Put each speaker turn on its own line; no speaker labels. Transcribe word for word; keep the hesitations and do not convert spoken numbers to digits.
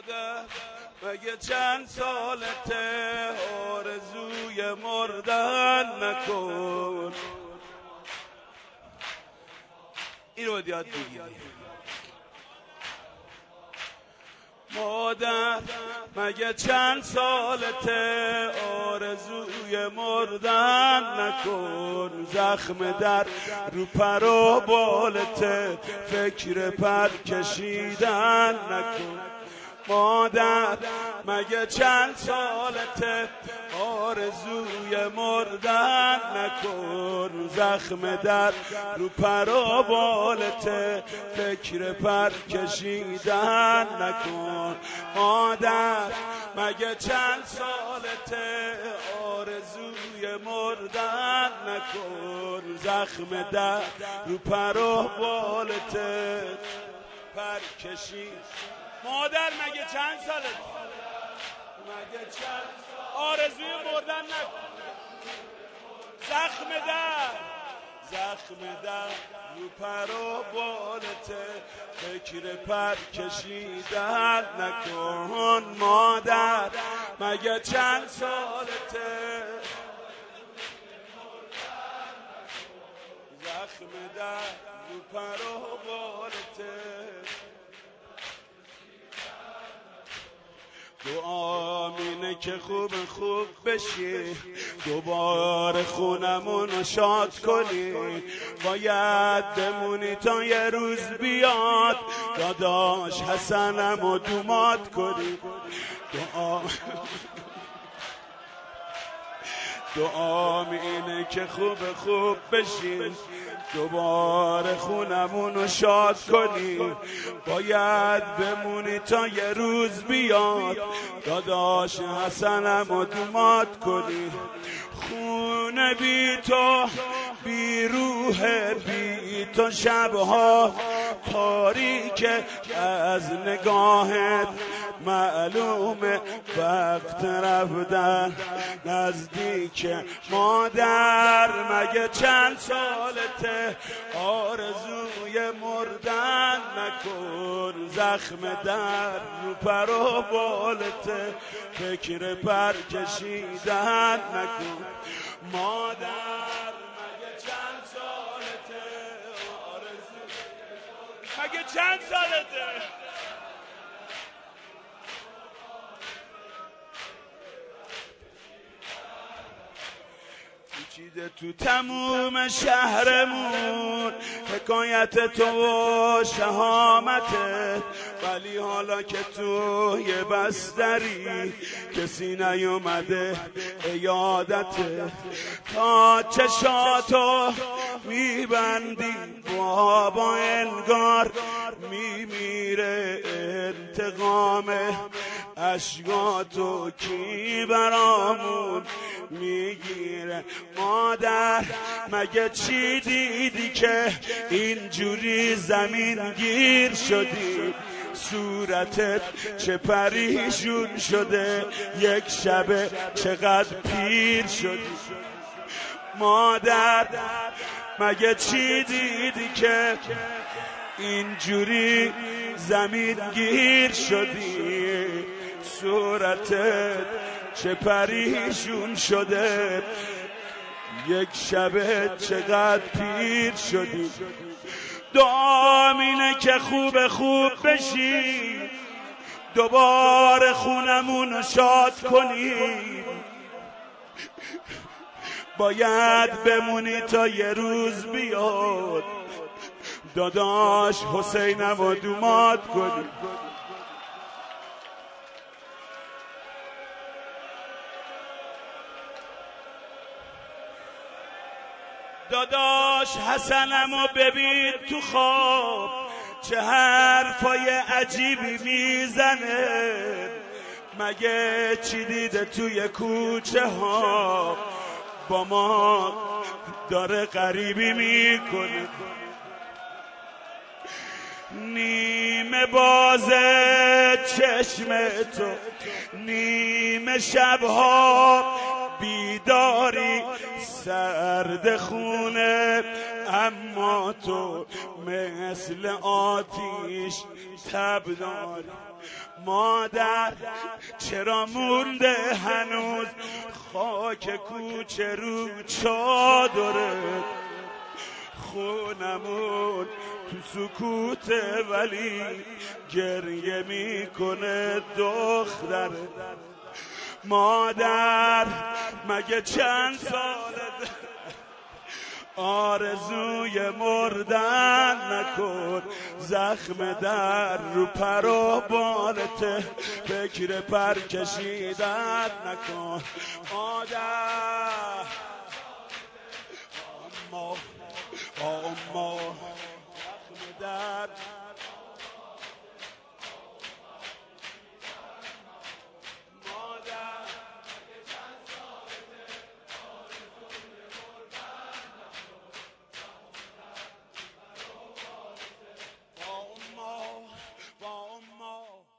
مادر مگه چند سالته آرزوی مردن نکن. این رو یاد بگیری. مادر مگه چند سالته آرزوی مردن نکن. زخم در رو پر و بالته فکر پر کشیدن نکن. مادر مگه چند سالته آرزوی مردن نکن. زخم در رو پر و بالته فکر پر کشیدن نکن. مادر مگه چند سالته آرزوی مردن نکن. زخم در رو پر و بالته پر کشید. مادر مگه چند سالت مگه چند آرزوی مردن نکن. زخم در زخم در رو پر و بالته فکر پر کشیدن نکن. مادر مگه چند سالته زخم در رو پر و بالته. دعا مینه که خوب خوب بشی دوباره خونمونو شاد کنی. باید بمونی تا یه روز بیاد داداش حسنمو دومات کنی. دعا دعا اینه که خوب خوب بشی دوباره خونمونو شاد کنی. باید بمونی تا یه روز بیاد داداش حسنمو دومات کنی. خونه بی تو بی روح بی تو شبها تاریک از نگاهت معلومه وقت رفتن نزدیک. مادر مگه چند سالته آرزوی مردن نکن. زخم در رو پر و بالته فکر پر کشیدن نکن. مادر مگه چند سالته آرزوی مگه چند سالته چیده تو تموم شهرمون حکایت تو و شهامتت. ولی حالا که تو یه بستری کسی نیومده عیادتت. تا چشاتو میبندی بابا انگار میمیره انتقامه. اشکاتو کی برامون میگیره. مادر مگه چی دیدی که اینجوری زمین گیر شدی. صورتت چه پریشون شده یک شبه چقدر پیر شدی. مادر مگه چی دیدی که اینجوری زمین گیر شدی. صورتت چه پریشون شده یک شبه چقدر پیر شدی. دعا اینه که خوب خوب بشی دوباره خونمونو شاد کنی. باید بمونی تا یه روز بیاد داداش حسینمو دومات کنی. داداش حسنمو ببین تو خواب چه حرفای عجیبی میزنه. مگه چی دیده توی کوچه ها با ما داره غریبی میکنه. نیمه بازه چشم تو نیمه شبها بیداری سرد خونه اما تو مثل آتیش تب داری. مادر چرا مونده هنوز خاک کوچه رو چادرت؟ خونمون تو سکوته ولی گریه میکنه دختره. مادر مگه چند سالت آرزوی مردن نکن، زخم در رو پر و بالته فکر پر کشیدن نکن. مادر اما اما زخم در